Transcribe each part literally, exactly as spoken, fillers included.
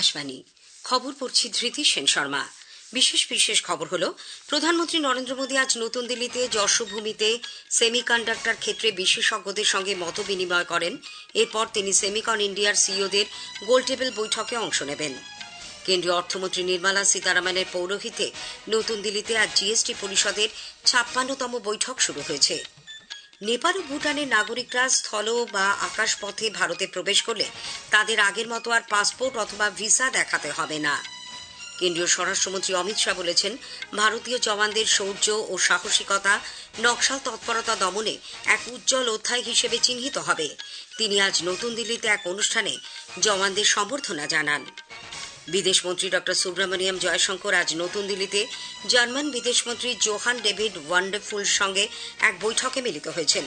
আকাশবাণী খবর পড়ছি ধৃতি সেন শর্মা। বিশেষ বিশেষ খবর হলো, প্রধানমন্ত্রী নরেন্দ্র মোদী আজ নতুন দিল্লিতে যশোভূমিতে সেমিকন্ডাক্টর ক্ষেত্রে বিশেষজ্ঞদের সঙ্গে মত বিনিময় করেন। এরপর তিনি সেমিকন ইন্ডিয়ার সিইওদের গোলটেবিল বৈঠকে অংশ নেবেন। কেন্দ্রীয় অর্থমন্ত্রী নির্মলা সীতারামনের পৌরোহিত্যে নতুন দিল্লিতে আজ জিএসটি পরিষদের ছাপ্পান্নতম বৈঠক শুরু হয়েছে। নেপাল ও ভুটানের নাগরিকরা স্থল বা আকাশপথে ভারতে প্রবেশ করলে তাদের আগের মতো আর পাসপোর্ট অথবা ভিসা দেখাতে হবে না। কেন্দ্রীয় স্বরাষ্ট্রমন্ত্রী অমিত শাহ বলেছেন, ভারতীয় জওয়ানদের শৌর্য ও সাহসিকতা নকশাল তৎপরতা দমনে এক উজ্জ্বল অধ্যায় হিসেবে চিহ্নিত হবে। তিনি আজ নতুন দিল্লিতে এক অনুষ্ঠানে জওয়ানদের সম্বর্ধনা জানান। বিদেশমন্ত্রী ডক্টর সুব্রমণিয়াম জয়শঙ্কর আজ নতুন দিল্লিতে জার্মান বিদেশমন্ত্রী জোহান ডেভিড ওয়ান্ডারফুল সঙ্গে এক বৈঠকে মিলিত হয়েছেন।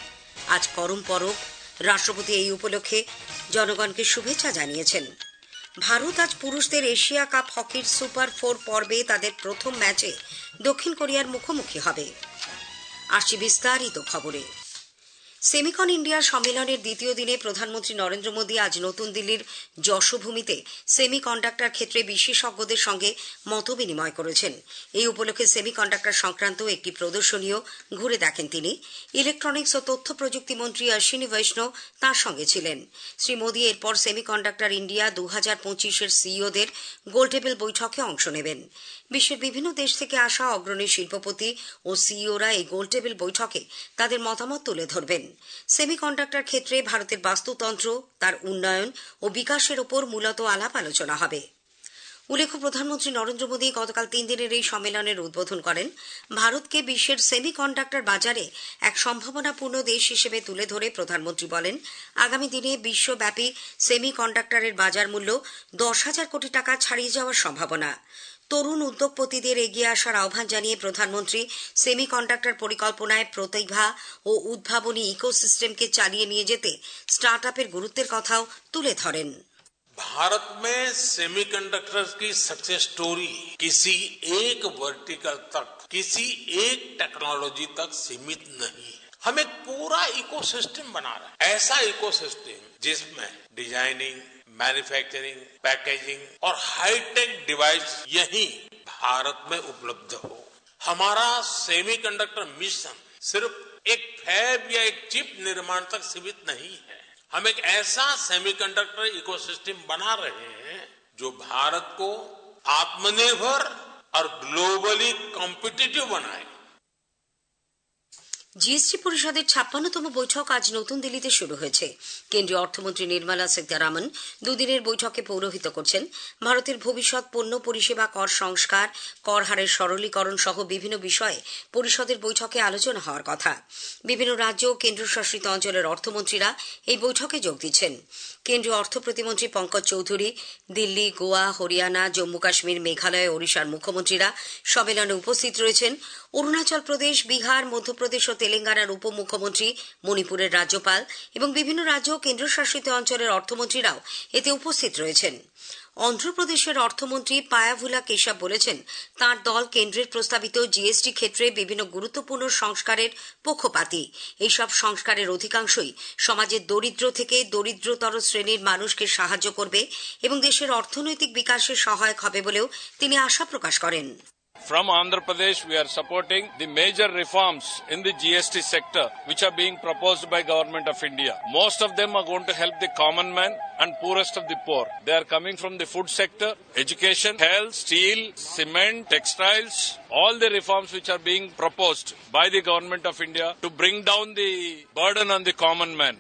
আজ করম পরব, রাষ্ট্রপতি এই উপলক্ষে জনগণকে শুভেচ্ছা জানিয়েছেন। ভারত আজ পুরুষদের এশিয়া কাপ হকির সুপার ফোর পর্বে তাদের প্রথম ম্যাচে দক্ষিণ কোরিয়ার মুখোমুখি হবে। আসছি বিস্তারিত খবরে। সেমিকন ইন্ডিয়া সম্মেলনের দ্বিতীয় দিনে প্রধানমন্ত্রী নরেন্দ্র মোদী আজ নতুন দিল্লির যশোভূমিতে সেমিকন্ডাক্টর ক্ষেত্রে বিশেষজ্ঞদের সঙ্গে মত বিনিময় করেছেন। এই উপলক্ষে সেমিকন্ডাক্টর সংক্রান্ত একটি প্রদর্শনীও ঘুরে দেখেন তিনি। ইলেকট্রনিক্স ও তথ্য প্রযুক্তি মন্ত্রী অশ্বিনী বৈষ্ণব তাঁর সঙ্গে ছিলেন। শ্রী মোদী এরপর সেমিকন্ডাক্টর ইন্ডিয়া দু হাজার পঁচিশের সিইওদের গোলটেবিল বৈঠকে অংশ নেবেন। বিশ্বের বিভিন্ন দেশ থেকে আসা অগ্রণী শিল্পপতি ও সিইওরা এই গোলটেবিল বৈঠকে তাদের মতামত তুলে ধরবেন। সেমিকন্ডাক্টর ক্ষেত্রে ভারতের বাস্তুতন্ত্র, তার উন্নয়ন ও বিকাশের ওপর মূলত আলাপ আলোচনা হবে। উল্লেখ্য, প্রধানমন্ত্রী নরেন্দ্র মোদী গতকাল তিন দিনের এই সম্মেলনের উদ্বোধন করেন। ভারতকে বিশ্বের সেমিকন্ডাক্টর বাজারে এক সম্ভাবনাপূর্ণ দেশ হিসেবে তুলে ধরে প্রধানমন্ত্রী বলেন, আগামী দিনে বিশ্বব্যাপী সেমিকন্ডাক্টরের বাজার মূল্য দশ হাজার কোটি টাকা ছাড়িয়ে যাওয়ার সম্ভাবনা। তরুণ উদ্যোগপতিদের এগিয়ে আসার আহ্বান জানিয়ে প্রধানমন্ত্রী সেমিকন্ডাক্টর পরিকল্পনায় প্রতিভা ও উদ্ভাবনী ইকোসিস্টেমকে চালিয়ে নিয়ে যেতে স্টার্ট আপের গুরুত্বের কথাও তুলে ধরেন। भारत में सेमीकंडक्टर्स की सक्सेस स्टोरी किसी एक वर्टिकल तक, किसी एक टेक्नोलॉजी तक सीमित नहीं है। हम एक पूरा इकोसिस्टम बना रहे हैं, ऐसा इकोसिस्टम जिसमें डिजाइनिंग, मैन्युफैक्चरिंग, पैकेजिंग और हाईटेक डिवाइस यही भारत में उपलब्ध हो। हमारा सेमीकंडक्टर मिशन सिर्फ एक फैब या एक चिप निर्माण तक सीमित नहीं है। हम एक ऐसा सेमीकंडक्टर इकोसिस्टम बना रहे हैं जो भारत को आत्मनिर्भर और ग्लोबली कॉम्पिटिटिव बनाए। জিএসটি পরিষদের ছাপ্পান্নতম বৈঠক আজ নতুন দিল্লিতে শুরু হয়েছে। কেন্দ্রীয় অর্থমন্ত্রী নির্মলা সীতারামন দুদিনের বৈঠকে পৌরোহিত্য করছেন। ভারতের ভবিষ্যৎ পণ্য পরিষেবা কর সংস্কার, কর হারের সরলীকরণ সহ বিভিন্ন বিষয়ে পরিষদের বৈঠকে আলোচনা হওয়ার কথা। বিভিন্ন রাজ্য ও কেন্দ্রশাসিত অঞ্চলের অর্থমন্ত্রীরা এই বৈঠকে যোগ দিচ্ছেন। কেন্দ্রীয় অর্থ প্রতিমন্ত্রী পঙ্কজ চৌধুরী, দিল্লি, গোয়া, হরিয়ানা, জম্মু কাশ্মীর, মেঘালয়, ওড়িশার মুখ্যমন্ত্রীরা সম্মেলনে উপস্থিত রয়েছেন। অরুণাচল প্রদেশ, বিহার, মধ্যপ্রদেশ ও তেলেঙ্গানার উপমুখ্যমন্ত্রী, মণিপুরের রাজ্যপাল এবং বিভিন্ন রাজ্য ও কেন্দ্রশাসিত অঞ্চলের অর্থমন্ত্রীরাও এতে উপস্থিত রয়েছেন। অন্ধ্রপ্রদেশের অর্থমন্ত্রী পায়াভুলা কেশব বলেছেন, তাঁর দল কেন্দ্রের প্রস্তাবিত জিএসটি ক্ষেত্রে বিভিন্ন গুরুত্বপূর্ণ সংস্কারের পক্ষপাতী। এইসব সংস্কারের অধিকাংশই সমাজের দরিদ্র থেকে দরিদ্রতর শ্রেণীর মানুষকে সাহায্য করবে এবং দেশের অর্থনৈতিক বিকাশে সহায়ক হবে বলেও তিনি আশা প্রকাশ করেন। From Andhra Pradesh, we are supporting the major reforms in the G S T sector which are being proposed by Government of India. Most of them are going to help the common man and poorest of the poor. They are coming from the food sector, education, health, steel, cement, textiles, all the reforms which are being proposed by the Government of India to bring down the burden on the common man.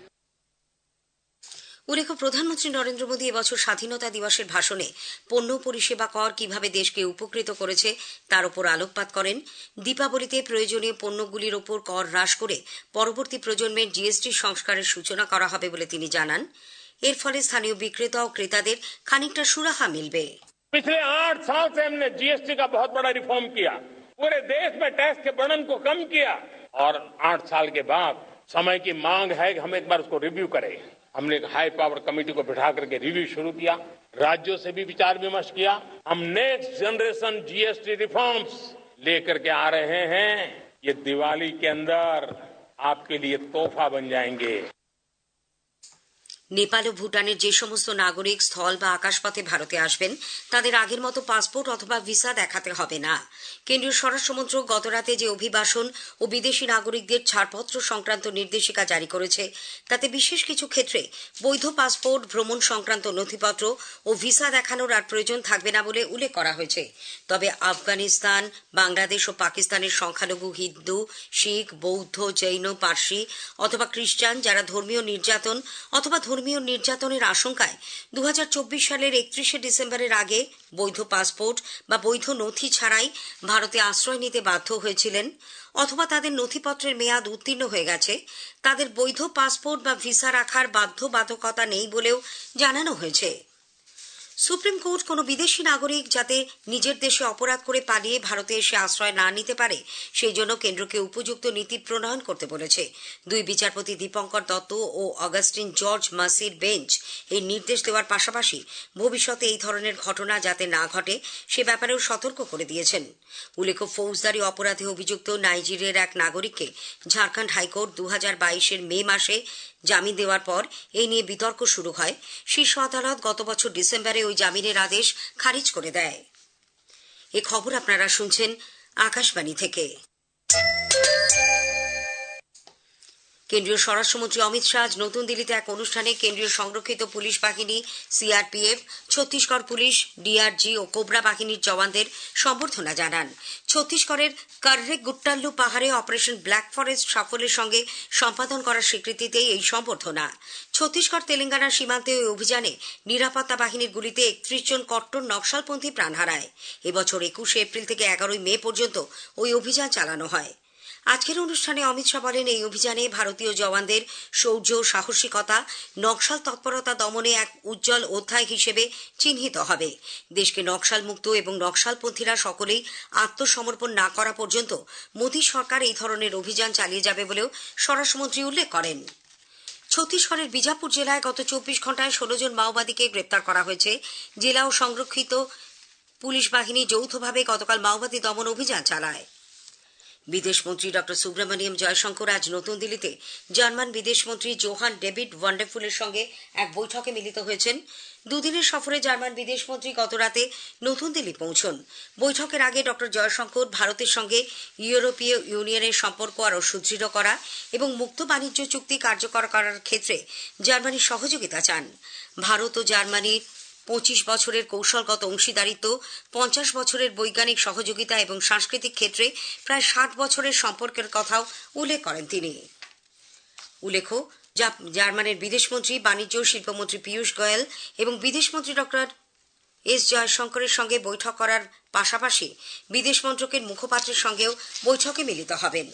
উল্লেখ্য, প্রধানমন্ত্রী নরেন্দ্র মোদী এবছর স্বাধীনতা দিবসের ভাষণে পণ্য পরিষেবা কর কিভাবে দেশকে উপকৃত করেছে তার উপর আলোকপাত করেন। দীপাবলিতে প্রয়োজনীয় পণ্যগুলির ওপর কর হ্রাস করে পরবর্তী প্রজন্মের জিএসটি সংস্কারের সূচনা করা হবে বলে তিনি জানান। এর ফলে স্থানীয় বিক্রেতা ও ক্রেতাদের খানিকটা সুরাহা মিলবে। पिछले आठ साल से हमने जीएसटी का बहुत बड़ा रिफॉर्म किया, पूरे देश में टैक्स के बर्डन को कम किया और आठ साल के बाद समय की मांग है कि हम एक बार उसको रिव्यू करें। हमने एक हाई पावर कमेटी को बिठा करके रिव्यू शुरू किया, राज्यों से भी विचार विमर्श किया। हम नेक्स्ट जनरेशन जीएसटी रिफॉर्म्स लेकर के आ रहे हैं। ये दिवाली के अंदर आपके लिए तोहफा बन जाएंगे। নেপাল ও ভুটানের যে সমস্ত নাগরিক স্থল বা আকাশপথে ভারতে আসবেন তাদের আগের মতো পাসপোর্ট অথবা ভিসা দেখাতে হবে না। কেন্দ্রীয় স্বরাষ্ট্রমন্ত্রক গতরাতে যে অভিবাসন ও বিদেশি নাগরিকদের ছাড়পত্র সংক্রান্ত নির্দেশিকা জারি করেছে তাতে বিশেষ কিছু ক্ষেত্রে বৈধ পাসপোর্ট, ভ্রমণ সংক্রান্ত নথিপত্র ও ভিসা দেখানোর আর প্রয়োজন থাকবে না বলে উল্লেখ করা হয়েছে। তবে আফগানিস্তান, বাংলাদেশ ও পাকিস্তানের সংখ্যালঘু হিন্দু, শিখ, বৌদ্ধ, জৈন, পার্সি অথবা খ্রিস্টান যারা ধর্মীয় নির্যাতন অথবা ধর্মীয় নির্যাতনের আশঙ্কায় দু হাজার চব্বিশ সালের একত্রিশে ডিসেম্বরের আগে বৈধ পাসপোর্ট বা বৈধ নথি ছাড়াই ভারতে আশ্রয় নিতে বাধ্য হয়েছিলেন অথবা তাদের নথিপত্রের মেয়াদ উত্তীর্ণ হয়ে গেছে, তাদের বৈধ পাসপোর্ট বা ভিসা রাখার বাধ্যবাধকতা নেই বলেও জানানো হয়েছে। সুপ্রিম কোর্ট কোনো বিদেশি নাগরিক যাতে নিজের দেশে অপরাধ করে পালিয়ে ভারতে এসে আশ্রয় না নিতে পারে সেই জন্য কেন্দ্রকে উপযুক্ত নীতি প্রণয়ন করতে বলেছে। দুই বিচারপতি দীপঙ্কর দত্ত ও অগাস্টিন জর্জ মাসির বেঞ্চ এই নির্দেশ দেওয়ার পাশাপাশি ভবিষ্যতে এই ধরনের ঘটনা যাতে না ঘটে সে ব্যাপারেও সতর্ক করে দিয়েছেন। উল্লেখ্য, ফৌজদারি অপরাধে অভিযুক্ত নাইজেরিয়ার এক নাগরিককে ঝাড়খণ্ড হাইকোর্ট দু হাজার বাইশের মে মাসে জামিন দেওয়ার পর এই নিয়ে বিতর্ক শুরু হয়। শীর্ষ আদালত গত বছর ডিসেম্বরে ওই জামিনের আদেশ খারিজ করে দেয়। এ খবর আপনারা শুনছেন আকাশবাণী থেকে। কেন্দ্রীয় স্বরাষ্ট্রমন্ত্রী অমিত শাহ আজ নতুন দিল্লিতে এক অনুষ্ঠানে কেন্দ্রীয় সংরক্ষিত পুলিশ বাহিনী, সিআরপিএফ, ছত্তিশগড় পুলিশ, ডিআরজি ও কোবরা বাহিনীর জওয়ানদের সম্বর্ধনা জানান। ছত্তিশগড়ের কার্রে গুট্টাল্লু পাহাড়ে অপারেশন ব্ল্যাক ফরেস্ট সাফল্যের সঙ্গে সম্পাদন করার স্বীকৃতিতেই এই সম্বর্ধনা। ছত্তিশগড় তেলেঙ্গানার সীমান্তে ওই অভিযানে নিরাপত্তা বাহিনীর গুলিতে একত্রিশ জন কট্টর নকশালপন্থী প্রাণ হারায়। এবছর একুশে এপ্রিল থেকে এগারোই মে পর্যন্ত ওই অভিযান চালানো হয়। আজকের অনুষ্ঠানে অমিত শাহ বলেন, এই অভিযানে ভারতীয় জওয়ানদের শৌর্য, সাহসিকতা নকশাল তৎপরতা দমনে এক উজ্জ্বল অধ্যায় হিসেবে চিহ্নিত হবে। দেশকে নকশাল মুক্ত এবং নকশালপন্থীরা সকলেই আত্মসমর্পণ না করা পর্যন্ত মোদী সরকার এই ধরনের অভিযান চালিয়ে যাবে বলেও স্বরাষ্ট্রমন্ত্রী উল্লেখ করেন। ছত্তিশগড়ের বিজাপুর জেলায় গত চব্বিশ ঘন্টায় ষোলো জন মাওবাদীকে গ্রেপ্তার করা হয়েছে। জেলা ও সংরক্ষিত পুলিশ বাহিনী যৌথভাবে গতকাল মাওবাদী দমন অভিযান চালায়। বিদেশমন্ত্রী ডক্টর সুব্রমণিয়াম জয়শঙ্কর আজ নতুন দিল্লিতে জার্মান বিদেশমন্ত্রী জোহান ডেভিড ওয়ান্ডারফুলের সঙ্গে এক বৈঠকে মিলিত হয়েছেন। দুদিনের সফরে জার্মান বিদেশমন্ত্রী গতরাতে নতুন দিল্লি পৌঁছন। বৈঠকের আগে ডক্টর জয়শঙ্কর ভারতের সঙ্গে ইউরোপীয় ইউনিয়নের সম্পর্ক আরও সুদৃঢ় করা এবং মুক্ত বাণিজ্য চুক্তি কার্যকর করার ক্ষেত্রে জার্মানির সহযোগিতা চান। ভারত ও জার্মানির পঁচিশ বছরের কৌশলগত অংশীদারিত্ব, পঞ্চাশ বছরের বৈজ্ঞানিক সহযোগিতা এবং সাংস্কৃতিক ক্ষেত্রে প্রায় ষাট বছরের সম্পর্কের কথাও উল্লেখ করেন তিনি। উল্লেখ্য, জার্মানের বিদেশমন্ত্রী, বাণিজ্য ও শিল্পমন্ত্রী পীয়ূষ গোয়েল এবং বিদেশমন্ত্রী ডক্টর এস জয়শঙ্করের সঙ্গে বৈঠক করার পাশাপাশি বিদেশ মন্ত্রকের মুখপাত্রের সঙ্গেও বৈঠকে মিলিত হবেন।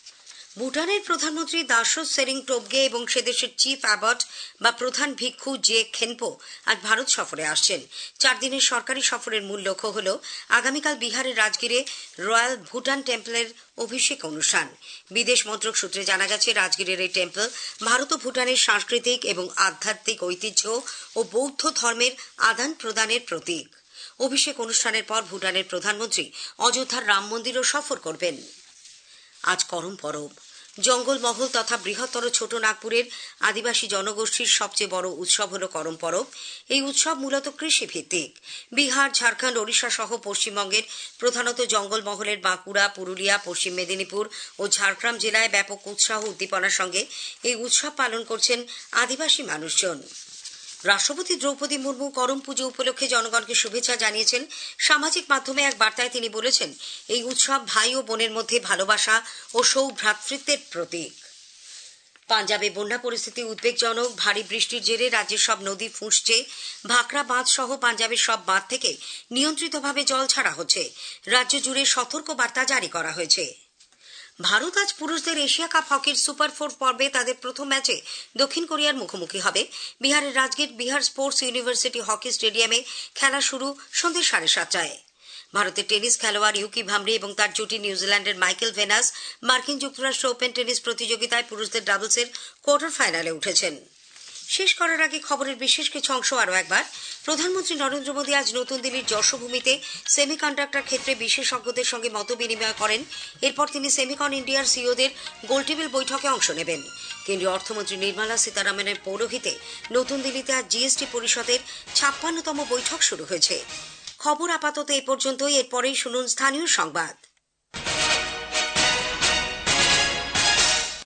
ভুটানের প্রধানমন্ত্রী দাশো সেরিং টোবগে এবং সেদেশের চিফ অ্যাবট বা প্রধান ভিক্ষু জে খেনপো আজ ভারত সফরে আসছেন। চার দিনের সরকারি সফরের মূল লক্ষ্য হল আগামীকাল বিহারের রাজগীরে রয়্যাল ভুটান টেম্পলের অভিষেক অনুষ্ঠান। বিদেশ মন্ত্রক সূত্রে জানা গেছে, রাজগীরের এই টেম্পল ভারত ও ভুটানের সাংস্কৃতিক এবং আধ্যাত্মিক ঐতিহ্য ও বৌদ্ধ ধর্মের আদান প্রদানের প্রতীক। অভিষেক অনুষ্ঠানের পর ভুটানের প্রধানমন্ত্রী অযোধ্যার রাম মন্দিরও সফর করবেন। আজ করম পরব। জঙ্গলমহল তথা বৃহত্তর ছোট নাগপুরের আদিবাসী জনগোষ্ঠীর সবচেয়ে বড় উৎসব হল করম পরব। এই উৎসব মূলত কৃষিভিত্তিক। বিহার, ঝাড়খণ্ড, ওড়িশা সহ পশ্চিমবঙ্গের প্রধানত জঙ্গলমহলের বাঁকুড়া, পুরুলিয়া, পশ্চিম মেদিনীপুর ও ঝাড়গ্রাম জেলায় ব্যাপক উৎসাহ উদ্দীপনার সঙ্গে এই উৎসব পালন করছেন আদিবাসী মানুষজন। রাষ্ট্রপতি দ্রৌপদী মুর্মু করম পুজো উপলক্ষে জনগণকে শুভেচ্ছা জানিয়েছেন। সামাজিক মাধ্যমে এক বার্তায় তিনি বলেছেন, এই উৎসব ভাই ও বোনের মধ্যে ভালোবাসা ও সৌভ্রাতৃত্বের প্রতীক। পাঞ্জাবে বন্যা পরিস্থিতি উদ্বেগজনক। ভারী বৃষ্টির জেরে রাজ্যের সব নদী ফুঁসছে। ভাকরা বাঁধ সহ পাঞ্জাবের সব বাঁধ থেকে নিয়ন্ত্রিতভাবে জল ছাড়া হচ্ছে। রাজ্য জুড়ে সতর্ক বার্তা জারি করা হয়েছে। ভারত আজ পুরুষদের এশিয়া কাপ হকির সুপার ফোর পর্বে তাদের প্রথম ম্যাচে দক্ষিণ কোরিয়ার মুখোমুখি হবে। বিহারের Rajgir Bihar sports university hockey স্টেডিয়ামে খেলা শুরু সন্ধ্যে সাড়ে সাতটায়। ভারতের টেনিস খেলোয়াড় ইউকি ভামরি এবং তার জুটি নিউজিল্যান্ডের মাইকেল ভেনাস মার্কিন যুক্তরাষ্ট্র ওপেন টেনিস প্রতিযোগিতায় পুরুষদের ডাবলসের কোয়ার্টার ফাইনালে উঠেছেন। শেষ করার আগে খবরের বিশেষ কিছু অংশ আরও একবার। প্রধানমন্ত্রী নরেন্দ্র মোদী আজ নতুন দিল্লির যশোভূমিতে সেমিকন্ডাক্টর ক্ষেত্রে বিশেষজ্ঞদের সঙ্গে মত বিনিময় করেন। এরপর তিনি সেমিকন ইন্ডিয়ার সিইওদের গোলটেবিল বৈঠকে অংশ নেবেন। কেন্দ্রীয় অর্থমন্ত্রী নির্মলা সীতারামনের পৌরোহিত্যে নতুন দিল্লিতে আজ জিএসটি পরিষদের ছাপ্পান্নতম বৈঠক শুরু হয়েছে। খবর আপাতত এ পর্যন্তই। এরপরেই শুনুন স্থানীয় সংবাদ।